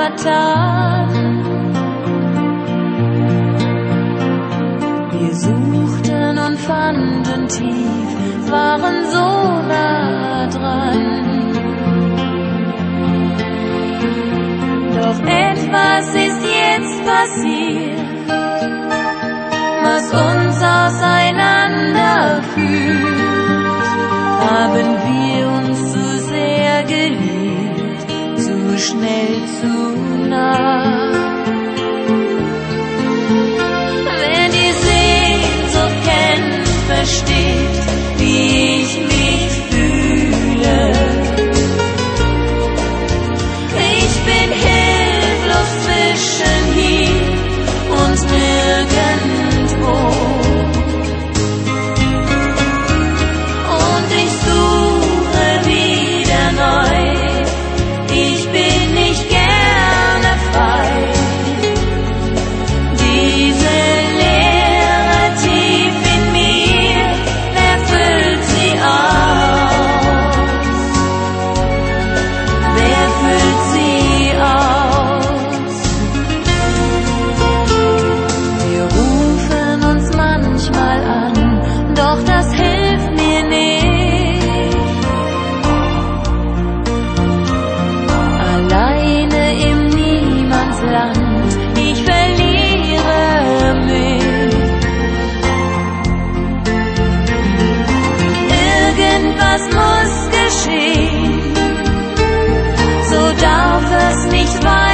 vertan. Wir suchten und fanden tief, waren so nah dran. Doch etwas ist jetzt passiert, was uns auseinanderführt. Haben wir uns zu sehr geliebt, zu schnell, zu nah. Wer die Sehnsucht kennt, versteht, wie ich mich fühle. Ich bin hilflos zwischen hier und nirgendwo. Und ich suche wieder neu. Ich bin nicht gerne frei. Diese Leere tief in mir, wer füllt sie aus? Wer füllt sie aus? Wir rufen uns manchmal an, doch das hilft mir nicht. Alleine im Niemandsland, ich verliere mich. Irgendwas muss geschehen, so darf es nicht weitergehen.